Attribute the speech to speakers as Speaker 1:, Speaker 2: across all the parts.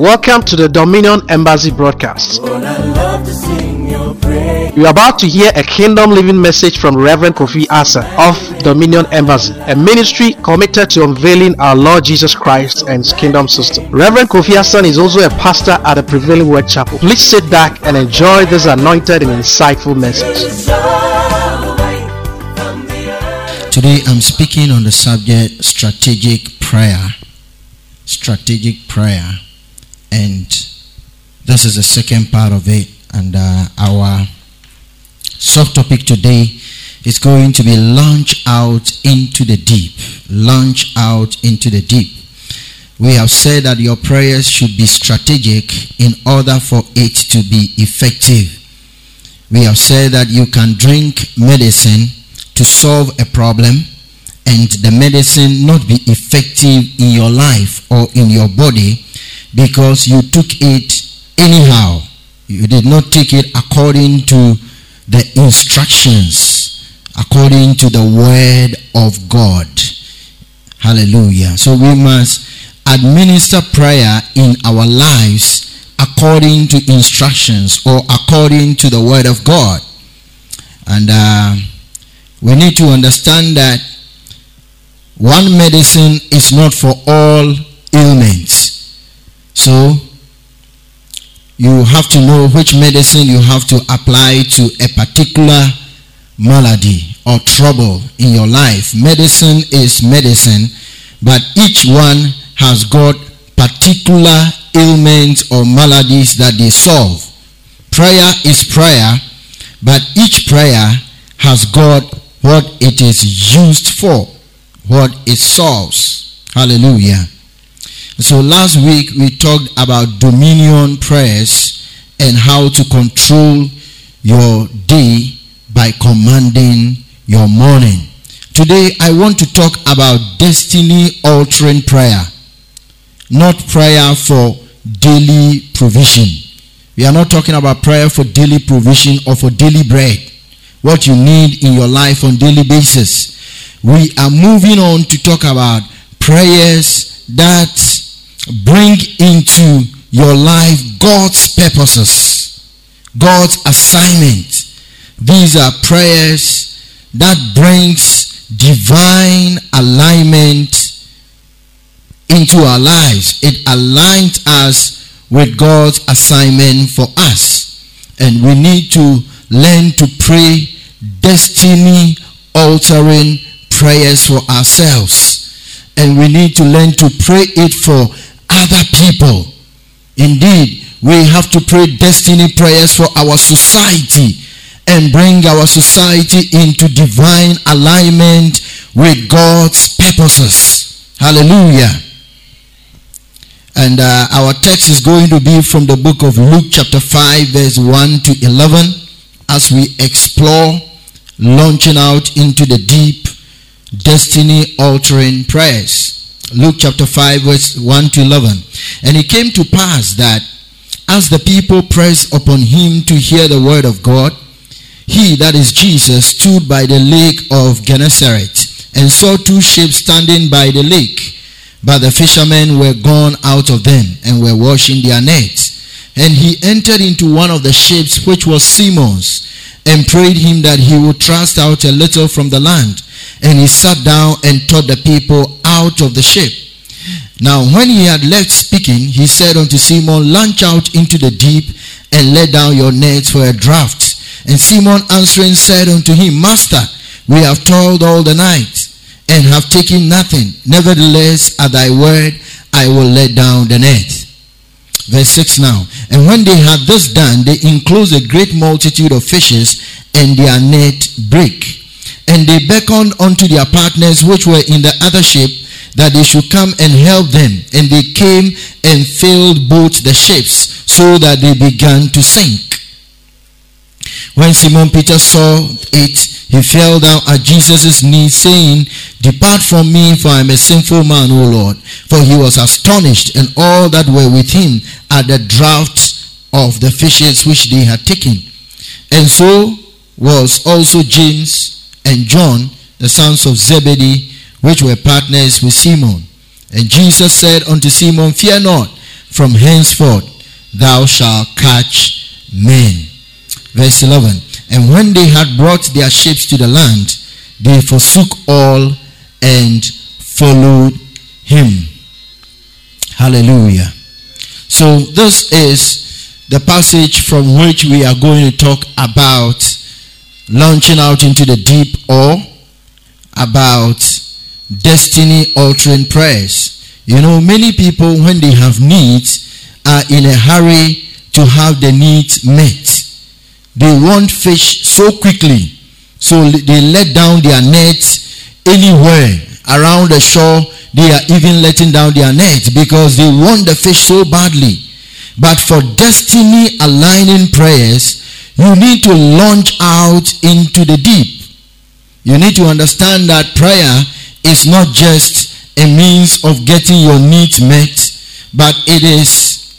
Speaker 1: Welcome to the Dominion Embassy broadcast. You are about to hear a kingdom living message from Reverend Kofi Asa of Dominion Embassy, a ministry committed to unveiling our Lord Jesus Christ and His kingdom system. Reverend Kofi Asa is also a pastor at the Prevailing Word Chapel. Please sit back and enjoy this anointed and insightful message.
Speaker 2: Today I'm speaking on the subject strategic prayer. Strategic prayer. And this is the second part of it. And our subtopic today is going to be launch out into the deep. Launch out into the deep. We have said that your prayers should be strategic in order for it to be effective. We have said that you can drink medicine to solve a problem and the medicine not be effective in your life or in your body because you took it anyhow. You did not take it according to the instructions, according to the word of God. Hallelujah. So we must administer prayer in our lives according to instructions or according to the word of God. And we need to understand that one medicine is not for all ailments. So you have to know which medicine you have to apply to a particular malady or trouble in your life. Medicine is medicine, but each one has got particular ailments or maladies that they solve. Prayer is prayer, but each prayer has got what it is used for, what it solves. Hallelujah. So last week we talked about dominion prayers and how to control your day by commanding your morning. Today I want to talk about destiny altering prayer, not prayer for daily provision. We are not talking about prayer for daily provision or for daily bread, what you need in your life on daily basis. We are moving on to talk about prayers that bring into your life God's purposes, God's assignment. These are prayers that brings divine alignment into our lives. It aligns us with God's assignment for us. And we need to learn to pray destiny altering prayers for ourselves. And we need to learn to pray it for other people. Indeed, we have to pray destiny prayers for our society and bring our society into divine alignment with God's purposes. Hallelujah. And our text is going to be from the book of Luke chapter 5 verse 1 to 11 as we explore launching out into the deep destiny altering prayers. Luke chapter 5 verse 1 to 11. And it came to pass that as the people pressed upon him to hear the word of God, he, that is Jesus, stood by the lake of Gennesaret and saw two ships standing by the lake. But the fishermen were gone out of them and were washing their nets. And he entered into one of the ships, which was Simon's, and prayed him that he would thrust out a little from the land. And he sat down and taught the people out of the ship. Now when he had left speaking, he said unto Simon, launch out into the deep and let down your nets for a draught. And Simon answering said unto him, Master, we have toiled all the night and have taken nothing. Nevertheless, at thy word, I will let down the net. Verse 6 now. And when they had this done, they enclosed a great multitude of fishes, and their net brake. And they beckoned unto their partners which were in the other ship, that they should come and help them. And they came and filled both the ships, so that they began to sink. When Simon Peter saw it, he fell down at Jesus' knees, saying, Depart from me, for I am a sinful man, O Lord. For he was astonished, and all that were with him, at the draught of the fishes which they had taken. And so was also James and John, the sons of Zebedee, which were partners with Simon. And Jesus said unto Simon, Fear not, from henceforth thou shalt catch men. Verse 11. And when they had brought their ships to the land, they forsook all and followed him. Hallelujah. So this is the passage from which we are going to talk about launching out into the deep, or about destiny altering prayers. You know, many people, when they have needs, are in a hurry to have the needs met. They want fish so quickly, so they let down their nets anywhere around the shore. They are even letting down their nets because they want the fish so badly. But for destiny aligning prayers, you need to launch out into the deep. You need to understand that prayer is not just a means of getting your needs met, but it is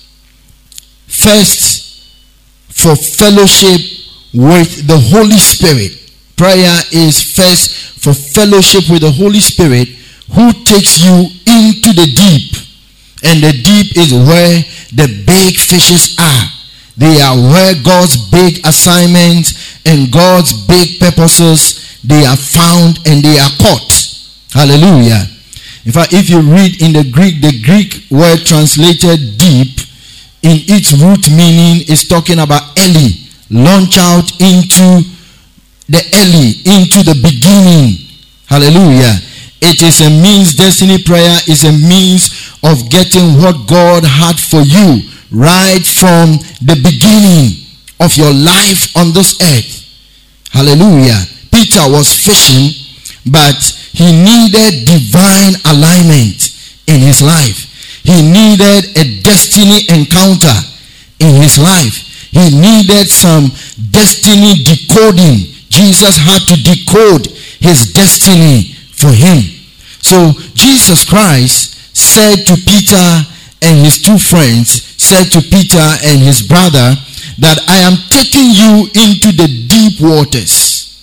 Speaker 2: first for fellowship with the Holy Spirit. Prayer is first for fellowship with the Holy Spirit, who takes you into the deep. And the deep is where the big fishes are. They are where God's big assignments and God's big purposes, they are found and they are caught. Hallelujah. In fact, if you read in the Greek word translated deep, in its root meaning is talking about early. Launch out into the early, into the beginning. Hallelujah. It is a means, destiny prayer is a means of getting what God had for you right from the beginning of your life on this earth. Hallelujah. Peter was fishing, but he needed divine alignment in his life. He needed a destiny encounter in his life. He needed some destiny decoding. Jesus had to decode his destiny for him. So Jesus Christ said to Peter and his two friends, said to Peter and his brother, that I am taking you into the deep waters.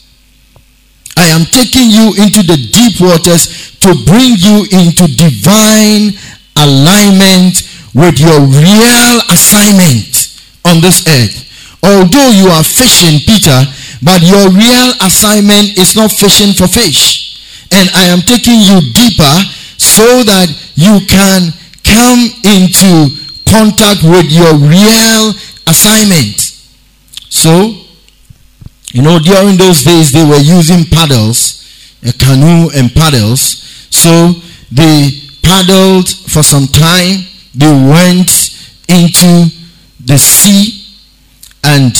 Speaker 2: I am taking you into the deep waters to bring you into divine alignment with your real assignment on this earth. Although you are fishing, Peter, but your real assignment is not fishing for fish. And I am taking you deeper so that you can come into contact with your real assignment. So, you know, during those days they were using paddles, a canoe and paddles. So they paddled for some time. They went into the sea, and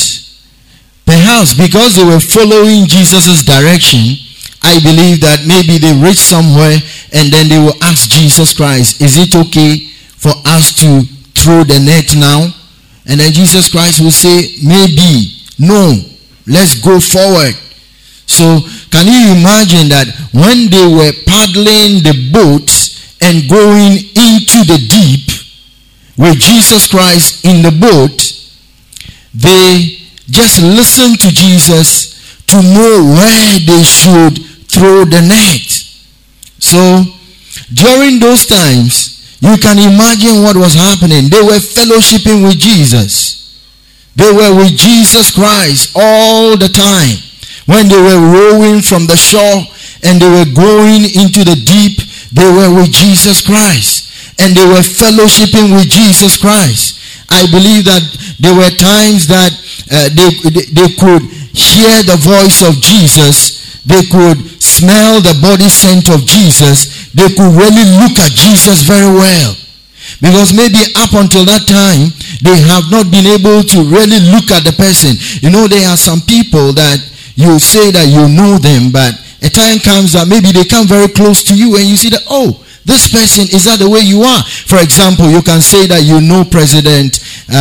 Speaker 2: perhaps because they were following Jesus' direction, I believe that maybe they reached somewhere and then they will ask Jesus Christ, is it okay for us to throw the net now? And then Jesus Christ will say, maybe, no, let's go forward. So can you imagine that when they were paddling the boat and going into the deep with Jesus Christ in the boat, they just listened to Jesus to know where they should throw the net. So during those times, you can imagine what was happening. They were fellowshipping with Jesus. They were with Jesus Christ all the time. When they were rowing from the shore and they were going into the deep, they were with Jesus Christ. And they were fellowshipping with Jesus Christ. I believe that there were times that they could hear the voice of Jesus. They could smell the body scent of Jesus. They could really look at Jesus very well. Because maybe up until that time, they have not been able to really look at the person. You know, there are some people that you say that you know them, but a time comes that maybe they come very close to you and you see that, oh, this person, is that the way you are? For example, you can say that you know President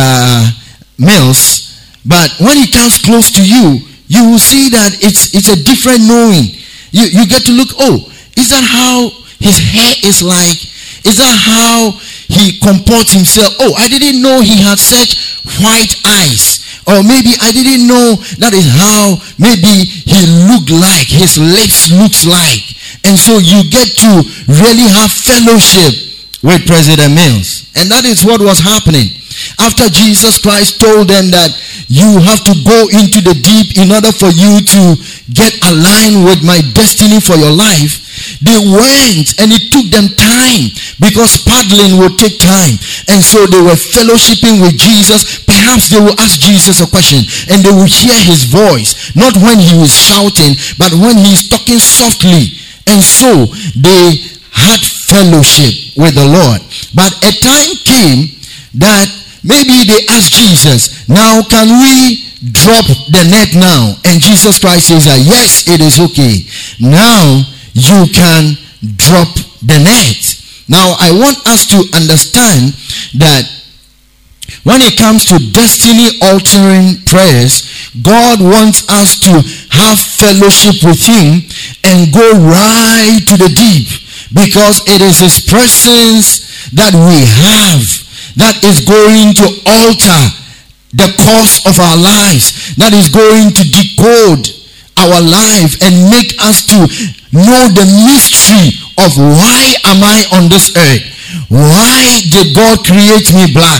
Speaker 2: Mills, but when he comes close to you, you will see that it's a different knowing. You get to look, oh, is that how his hair is like? Is that how he comports himself? Oh, I didn't know he had such white eyes. Or maybe I didn't know that is how maybe he looked like, his lips looks like. And so you get to really have fellowship with President Mills. And that is what was happening. After Jesus Christ told them that you have to go into the deep in order for you to get aligned with my destiny for your life, they went, and it took them time, because paddling would take time. And so they were fellowshipping with Jesus. Perhaps they will ask Jesus a question and they will hear his voice, not when he is shouting, but when he is talking softly. And so they had fellowship with the Lord. But a time came that maybe they asked Jesus, now can we drop the net now? And Jesus Christ says that yes, it is okay. Now you can drop the net. Now I want us to understand that when it comes to destiny altering prayers, God wants us to have fellowship with him and go right to the deep, because it is his presence that we have that is going to alter the course of our lives, that is going to decode our life and make us to know the mystery of why am I on this earth? Why did God create me black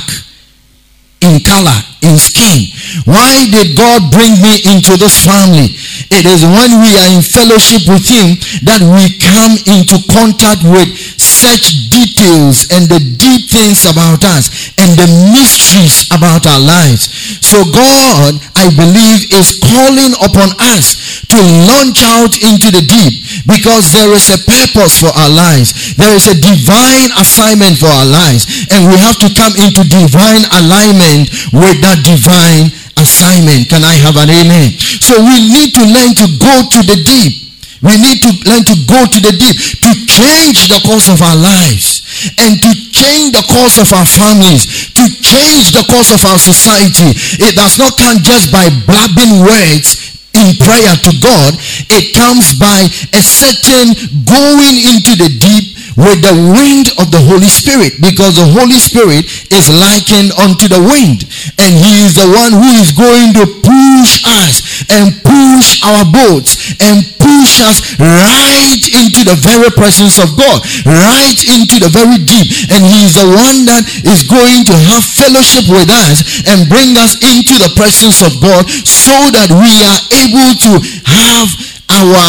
Speaker 2: in color, in skin? Why did God bring me into this family? It is when we are in fellowship with him that we come into contact with such details and the deep things about us and the mysteries about our lives. So God, I believe, is calling upon us to launch out into the deep, because there is a purpose for our lives. There is a divine assignment for our lives, and we have to come into divine alignment with that divine assignment. Can I have an amen? So we need to learn to go to the deep. We need to learn to go to the deep, to change the course of our lives, and to change the course of our families, to change the course of our society. It does not come just by blabbing words in prayer to God. It comes by a certain going into the deep with the wind of the Holy Spirit, because the Holy Spirit is likened unto the wind, and he is the one who is going to push us and push our boats and push us right into the very presence of God, right into the very deep. And he is the one that is going to have fellowship with us and bring us into the presence of God, so that we are able to have our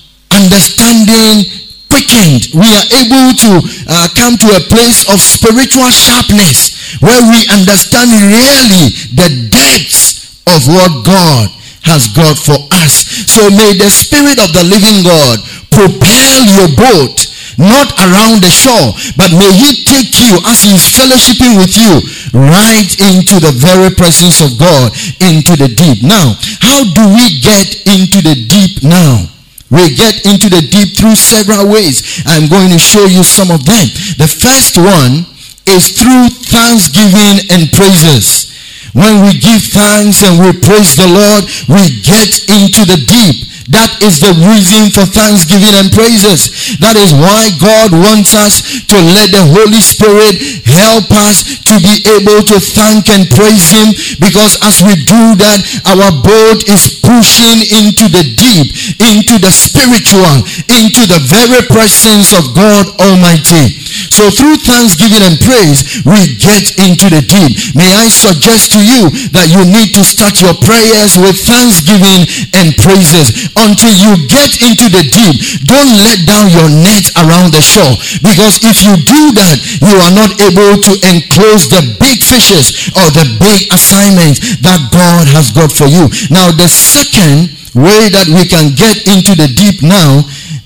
Speaker 2: understanding quickened. We are able to come to a place of spiritual sharpness, where we understand really the depths of what God has got for us. So may the Spirit of the living God propel your boat, not around the shore, but may he take you, as he is fellowshipping with you, right into the very presence of God, into the deep. Now, how do we get into the deep now? We get into the deep through several ways. I'm going to show you some of them. The first one is through thanksgiving and praises. When we give thanks and we praise the Lord, we get into the deep. That is the reason for thanksgiving and praises. That is why God wants us to let the Holy Spirit help us to be able to thank and praise him, because as we do that, our boat is pushing into the deep, into the spiritual, into the very presence of God Almighty. So through thanksgiving and praise, we get into the deep. May I suggest to you that you need to start your prayers with thanksgiving and praises. Until you get into the deep, don't let down your net around the shore, because if you do that, you are not able to enclose the big fishes or the big assignments that God has got for you. Now, the second way that we can get into the deep now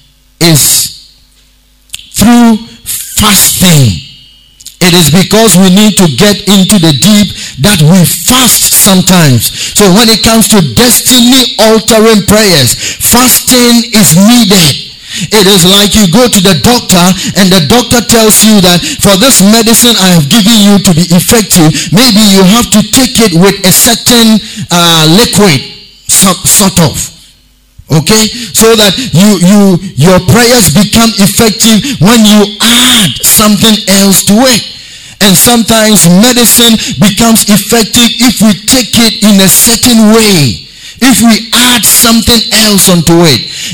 Speaker 2: is through fasting. It is because we need to get into the deep that we fast sometimes. So when it comes to destiny altering prayers, fasting is needed. It is like you go to the doctor and the doctor tells you that for this medicine I have given you to be effective, maybe you have to take it with a certain liquid, sort of. Okay, so that your prayers become effective when you add something else to it. And sometimes medicine becomes effective if we take it in a certain way, if we add something else onto it.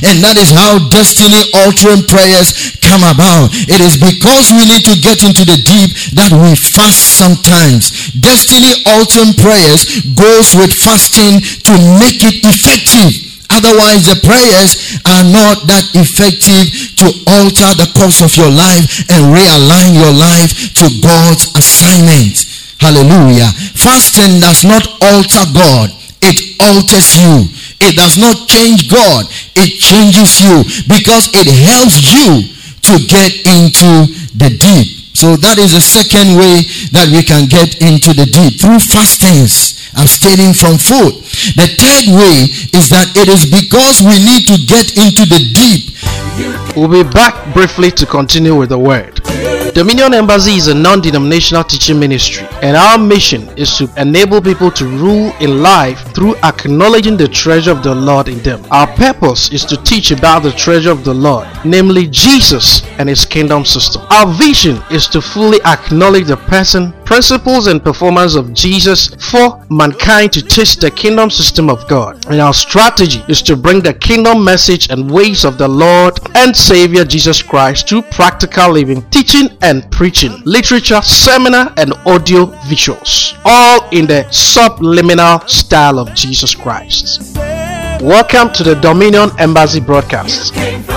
Speaker 2: And that is how destiny altering prayers come about. It is because we need to get into the deep that we fast sometimes. Destiny altering prayers goes with fasting to make it effective. Otherwise, the prayers are not that effective to alter the course of your life and realign your life to God's assignment. Hallelujah. Fasting does not alter God. It alters you. It does not change God. It changes you because it helps you to get into the deep. So that is the second way that we can get into the deep, through fastings, abstaining from food. The third way is that it is because we need to get into the deep.
Speaker 1: We'll be back briefly to continue with the word. Dominion Embassy is a non-denominational teaching ministry, and our mission is to enable people to rule in life through acknowledging the treasure of the Lord in them. Our purpose is to teach about the treasure of the Lord, namely Jesus and his kingdom system. Our vision is to fully acknowledge the person, principles, and performance of Jesus for mankind to taste the kingdom system of God. And our strategy is to bring the kingdom message and ways of the Lord and Savior Jesus Christ to practical living, teaching and preaching, literature, seminar, and audio visuals, all in the subliminal style of Jesus Christ. Welcome to the Dominion Embassy broadcast.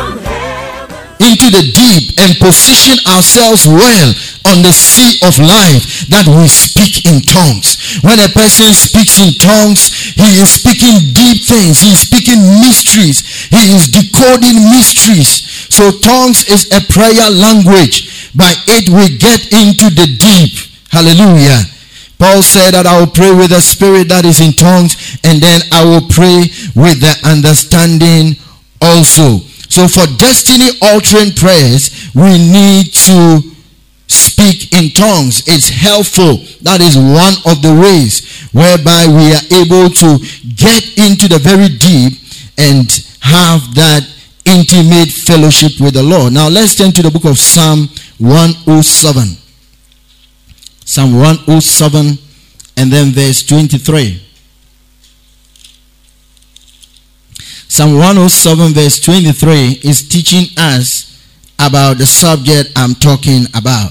Speaker 2: Into the deep and position ourselves well on the sea of life that we speak in tongues. When a person speaks in tongues, he is speaking deep things. He is speaking mysteries. He is decoding mysteries. So tongues is a prayer language. By it we get into the deep. Hallelujah. Paul said that I will pray with the spirit that is in tongues, and then I will pray with the understanding also. So for destiny altering prayers, we need to speak in tongues. It's helpful. That is one of the ways whereby we are able to get into the very deep and have that intimate fellowship with the Lord. Now let's turn to the book of Psalm 107. Psalm 107 and then verse 23. Psalm 107 verse 23 is teaching us about the subject I'm talking about.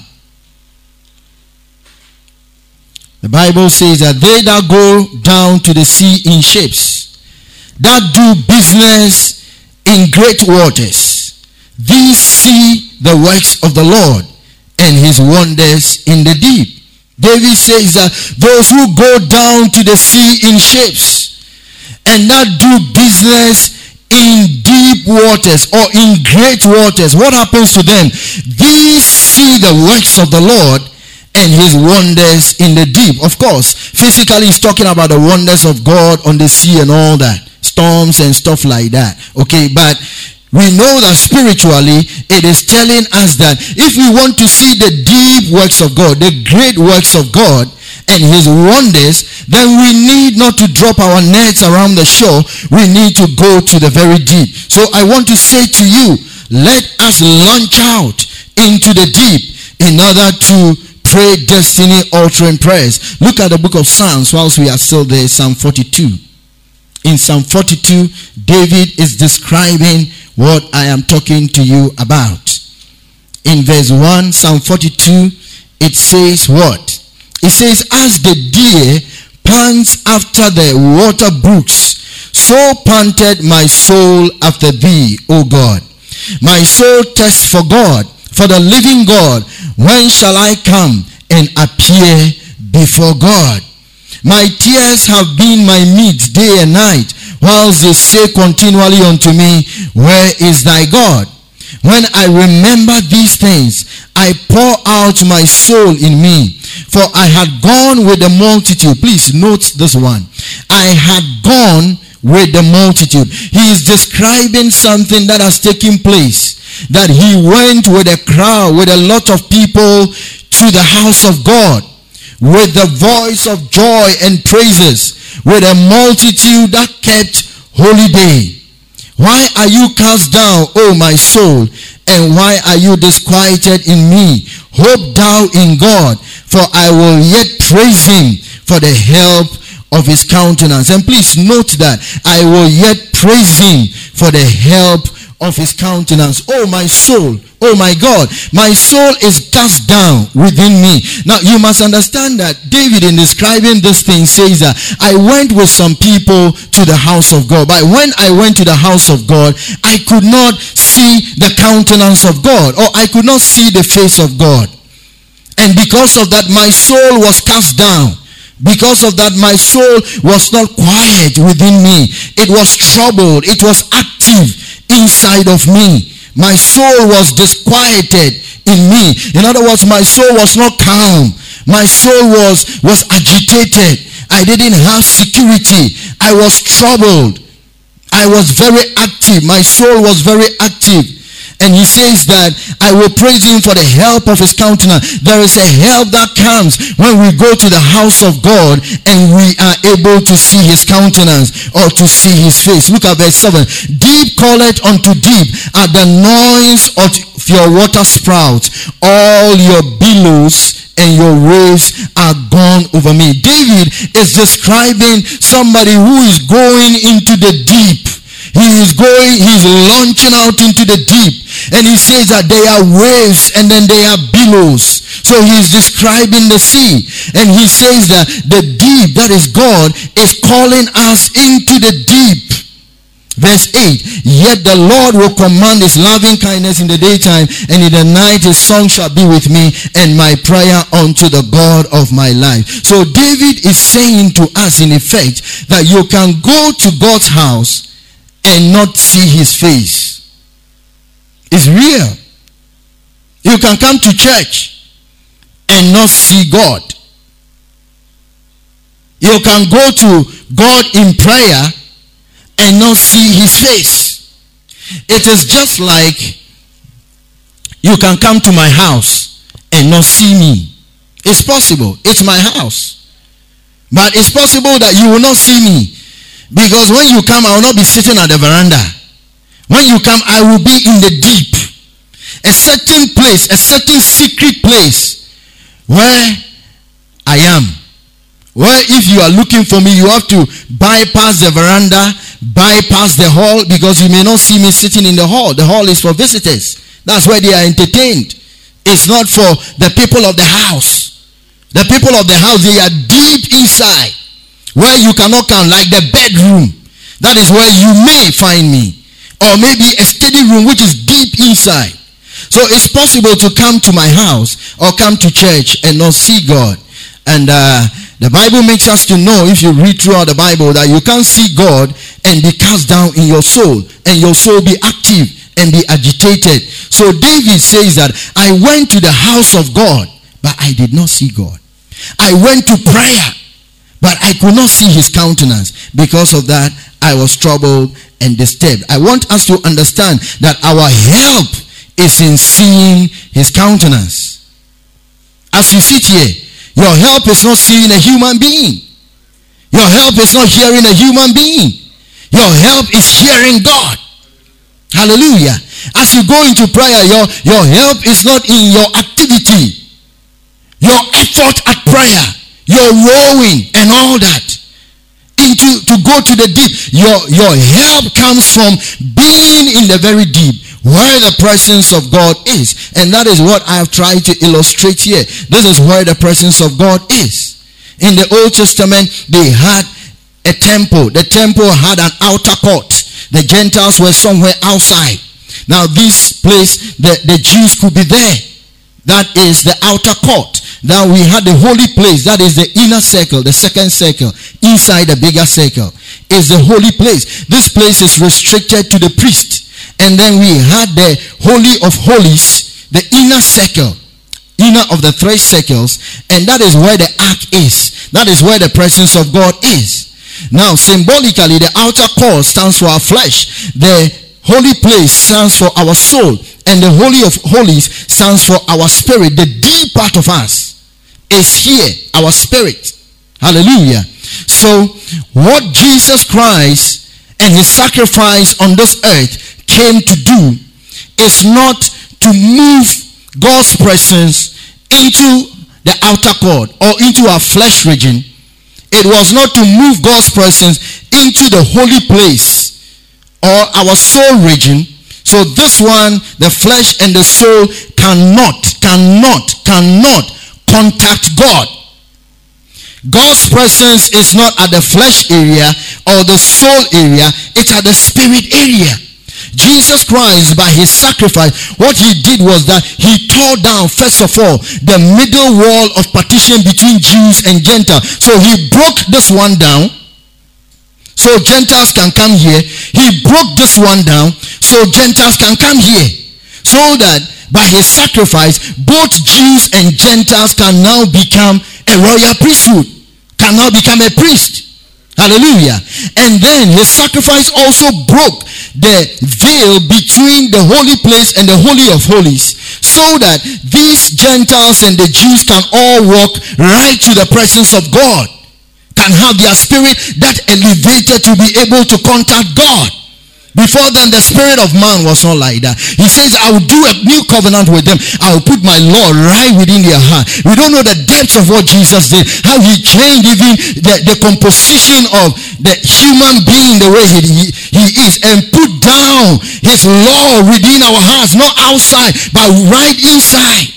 Speaker 2: The Bible says that they that go down to the sea in ships, that do business in great waters, these see the works of the Lord and his wonders in the deep. David says that those who go down to the sea in ships and that do business in deep waters or in great waters, what happens to them? These see the works of the Lord and his wonders in the deep. Of course, physically he's talking about the wonders of God on the sea and all that, storms and stuff like that. Okay, but we know that spiritually it is telling us that if we want to see the deep works of God, the great works of God and his wonders, then we need not to drop our nets around the shore. We need to go to the very deep. So I want to say to you, let us launch out into the deep in order to pray destiny altering prayers. Look at the book of Psalms whilst we are still there. Psalm 42. In Psalm 42, David is describing what I am talking to you about. In verse 1, Psalm 42, it says what? It says, as the deer pants after the water brooks, so panted my soul after thee, O God. My soul thirsts for God, for the living God. When shall I come and appear before God? My tears have been my meat day and night, whilst they say continually unto me, where is thy God? When I remember these things, I pour out my soul in me. For I had gone with the multitude. Please note this one. I had gone with the multitude. He is describing something that has taken place. That he went with a crowd, with a lot of people to the house of God, with the voice of joy and praises, with a multitude that kept holy day. Why are you cast down, O my soul, and why are you disquieted in me? Hope thou in God, for I will yet praise him for the help of his countenance. And please note that I will yet praise him for the help of his countenance. Oh my soul, oh my God, my soul is cast down within me. Now you must understand that David, in describing this thing, says that I went with some people to the house of God, but when I went to the house of God, I could not see the countenance of God, or I could not see the face of God. And because of that, my soul was cast down. Because of that, my soul was not quiet within me. It was troubled. It was active inside of me. My soul was disquieted in me. In other words, my soul was not calm. My soul was agitated. I didn't have security. I was troubled. I was very active. My soul was very active. And he says that I will praise him for the help of his countenance. There is a help that comes when we go to the house of God and we are able to see his countenance or to see his face. Look at verse 7. Deep calleth unto deep at the noise of your water sprouts. All your billows and your waves are gone over me. David is describing somebody who is going into the deep. He's launching out into the deep. And he says that they are waves and then they are billows. So he's describing the sea. And he says that the deep, that is God, is calling us into the deep. Verse 8, yet the Lord will command his loving kindness in the daytime, and in the night his song shall be with me, and my prayer unto the God of my life. So David is saying to us in effect that you can go to God's house and not see his face. It's real. You can come to church and not see God. You can go to God in prayer and not see his face. It is just like you can come to my house and not see me. It's possible. It's my house. But it's possible that you will not see me. Because when you come, I will not be sitting at the veranda. When you come, I will be in the deep. A certain place, a certain secret place where I am. Where if you are looking for me, you have to bypass the veranda, bypass the hall, because you may not see me sitting in the hall. The hall is for visitors. That's where they are entertained. It's not for the people of the house. The people of the house, they are deep inside, where you cannot come, like the bedroom. That is where you may find me. Or maybe a study room which is deep inside. So it's possible to come to my house or come to church and not see God. And the Bible makes us to know, if you read throughout the Bible, that you can't see God and be cast down in your soul, and your soul be active and be agitated. So David says that I went to the house of God, but I did not see God. I went to prayer, but I could not see his countenance. Because of that, I was troubled and disturbed. I want us to understand that our help is in seeing his countenance. As you sit here, your help is not seeing a human being. Your help is not hearing a human being. Your help is hearing God. Hallelujah. As you go into prayer, your help is not in your activity, your effort at prayer, your rowing and all that. To go to the deep. Your help comes from being in the very deep, where the presence of God is. And that is what I have tried to illustrate here. This is where the presence of God is. In the Old Testament, they had a temple. The temple had an outer court. The Gentiles were somewhere outside. Now this place, the Jews could be there. That is the outer court. Now we had the holy place. That is the inner circle, the second circle. Inside the bigger circle is the holy place. This place is restricted to the priest. And then we had the Holy of Holies, the inner circle, inner of the three circles. And that is where the ark is. That is where the presence of God is. Now symbolically, the outer court stands for our flesh. The holy place stands for our soul. And the Holy of Holies stands for our spirit. The deep part of us is here, our spirit. Hallelujah. So what Jesus Christ and his sacrifice on this earth came to do is not to move God's presence into the outer court or into our flesh region. It was not to move God's presence into the holy place or our soul region. So this one, the flesh and the soul cannot contact God. God's presence is not at the flesh area or the soul area, it's at the spirit area. Jesus Christ, by his sacrifice, what he did was that he tore down, first of all, the middle wall of partition between Jews and Gentiles. So he broke this one down, so Gentiles can come here. He broke this one down, so Gentiles can come here. So that by his sacrifice, both Jews and Gentiles can now become a royal priesthood, can now become a priest. Hallelujah. And then his sacrifice also broke the veil between the holy place and the holy of holies, so that these Gentiles and the Jews can all walk right to the presence of God, can have their spirit that elevated to be able to contact God. Before then, the spirit of man was not like that. He says, I will do a new covenant with them. I will put my law right within their heart. We don't know the depth of what Jesus did. How he changed even the composition of the human being the way he is, and put down his law within our hearts. Not outside, but right inside.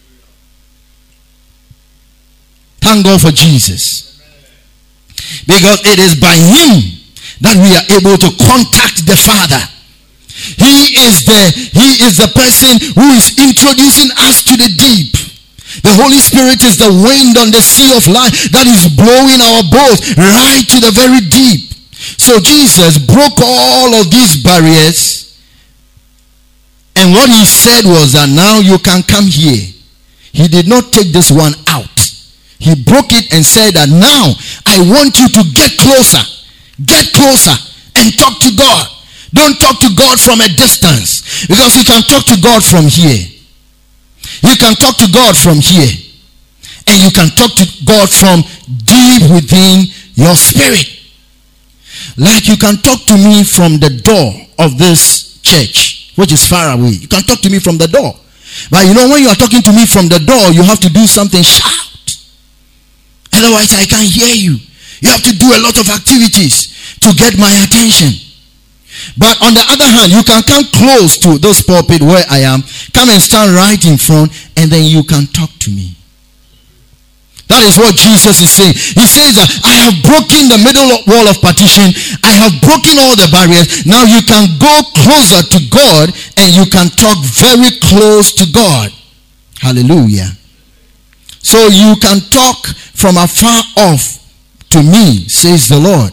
Speaker 2: Thank God for Jesus. Because it is by him that we are able to contact the Father. He is the person who is introducing us to the deep. The Holy Spirit is the wind on the sea of life that is blowing our boats right to the very deep. So Jesus broke all of these barriers, and what he said was that now you can come here. He did not take this one out. He broke it and said that now I want you to get closer. Get closer and talk to God. Don't talk to God from a distance, because you can talk to God from here. You can talk to God from here, and you can talk to God from deep within your spirit. Like you can talk to me from the door of this church, which is far away. You can talk to me from the door. But you know, when you are talking to me from the door, you have to do something, shout. Otherwise, I can't hear you. You have to do a lot of activities to get my attention. But on the other hand, you can come close to this pulpit where I am, come and stand right in front, and then you can talk to me. That is what Jesus is saying. He says that I have broken the middle wall of partition. I have broken all the barriers. Now you can go closer to God, and you can talk very close to God. Hallelujah. So you can talk from afar off to me, says the Lord.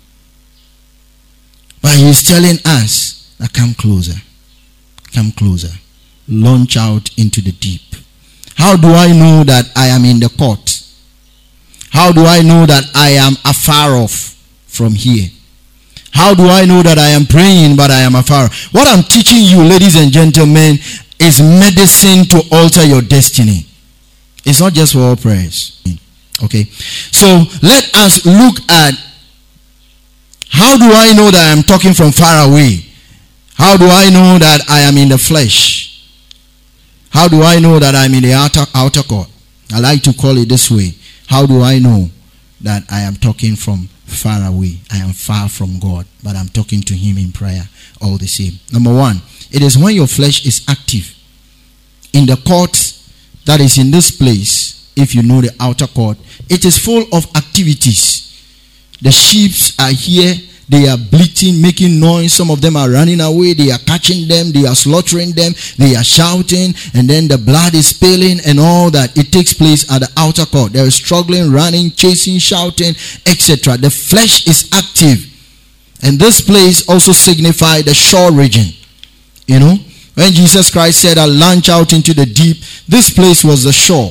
Speaker 2: But he is telling us that come closer. Come closer. Launch out into the deep. How do I know that I am in the court? How do I know that I am afar off from here? How do I know that I am praying but I am afar? What I'm teaching you, ladies and gentlemen, is medicine to alter your destiny. It's not just for all prayers. Okay, so let us look at how do I know that I am talking from far away? How do I know that I am in the flesh? How do I know that I'm in the outer court? I like to call it this way. How do I know that I am talking from far away? I am far from God, but I'm talking to him in prayer all the same. Number one, it is when your flesh is active in the court that is in this place. If you know the outer court, it is full of activities. The sheep are here, they are bleating, making noise. Some of them are running away, they are catching them, they are slaughtering them, they are shouting, and then the blood is spilling and all that. It takes place at the outer court. They are struggling, running, chasing, shouting, etc. The flesh is active. And this place also signifies the shore region. You know, when Jesus Christ said, I'll launch out into the deep, this place was the shore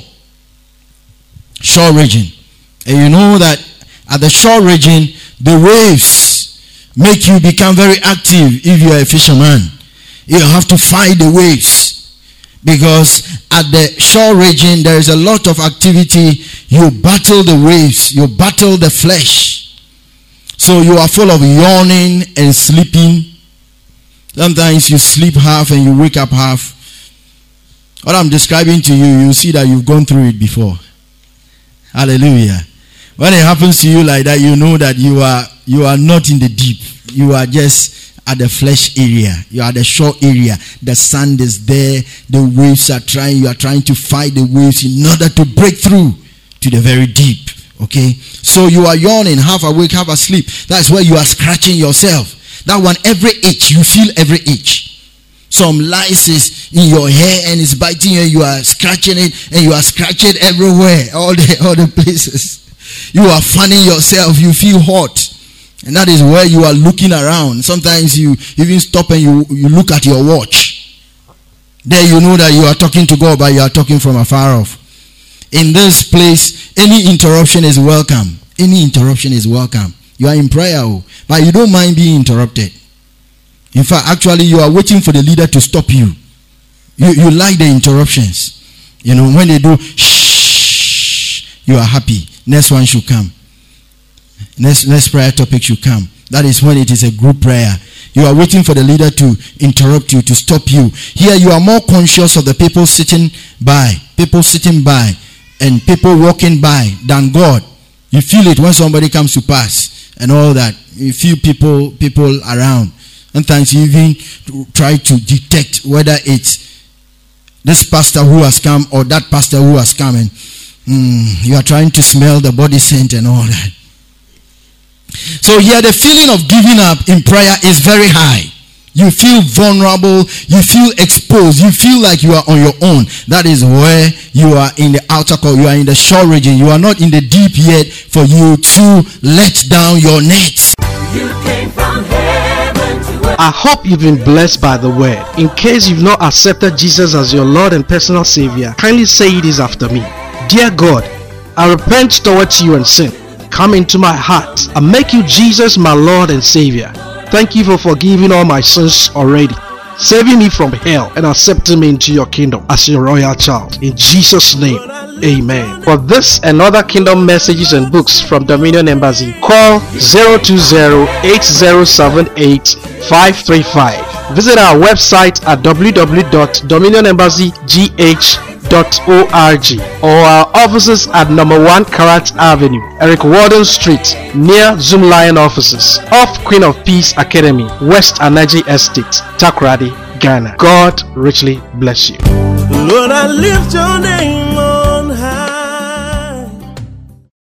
Speaker 2: region. And you know that at the shore region, the waves make you become very active. If you are a fisherman, you have to fight the waves, because at the shore region there is a lot of activity. You battle the waves, you battle the flesh. So you are full of yawning and sleeping. Sometimes you sleep half and you wake up half. What I'm describing to you, you see that you've gone through it before. Hallelujah. When it happens to you like that, you know that you are not in the deep. You are just at the flesh area. You are at the shore area. The sand is there. The waves are trying. You are trying to fight the waves in order to break through to the very deep. Okay? So you are yawning, half awake, half asleep. That's where you are scratching yourself. That one, every itch, you feel every itch. Some lice is in your hair and it's biting you. You are scratching it and you are scratching everywhere, all the places. You are fanning yourself. You feel hot, and that is where you are looking around. Sometimes you even stop and you look at your watch. There you know that you are talking to God, but you are talking from afar off. In this place, any interruption is welcome. Any interruption is welcome. You are in prayer, but you don't mind being interrupted. In fact, actually, you are waiting for the leader to stop you. You like the interruptions. You know, when they do shh, you are happy. Next one should come. Next prayer topic should come. That is when it is a group prayer. You are waiting for the leader to interrupt you, to stop you. Here you are more conscious of the people sitting by, and people walking by than God. You feel it when somebody comes to pass and all that. You feel people around. Sometimes you even try to detect whether it's this pastor who has come or that pastor who has come, and you are trying to smell the body scent and all that. So here the feeling of giving up in prayer is very high. You feel vulnerable, you feel exposed, you feel like you are on your own. That is where you are in the outer court, you are in the shore region, you are not in the deep yet for you to let down your nets.
Speaker 3: You came from heaven to earth.
Speaker 1: I hope you've been blessed by the word. In case you've not accepted Jesus as your Lord and personal Savior, kindly say this after me. Dear God, I repent towards you and sin. Come into my heart and make you Jesus my Lord and Savior. Thank you for forgiving all my sins already, saving me from hell and accepting me into your kingdom as your royal child. In Jesus' name, amen. For this and other kingdom messages and books from Dominion Embassy, call 020-8078-535. Visit our website at www.dominionembassygh.org or our offices at number 1 Karat Avenue, Eric Warden Street, near Zoom Lion offices, off Queen of Peace Academy, West Anaji Estate, Takoradi, Ghana. God richly bless you.
Speaker 3: Lord, I lift your name.